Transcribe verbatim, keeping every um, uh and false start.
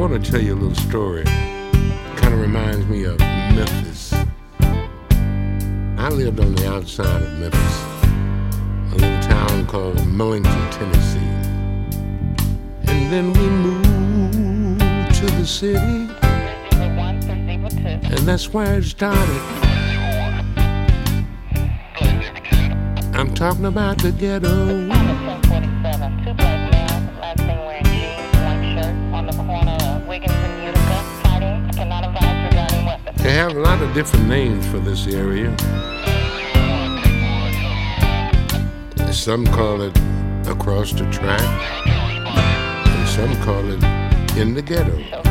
want to tell you a little story. Kind of reminds me of Memphis. I lived on the outside of Memphis, a little town called Millington, Tennessee. And then we moved to the city, and that's where it started. I'm talking about the ghetto. They have a lot of different names for this area. Some call it across the track, and some call it in the ghetto.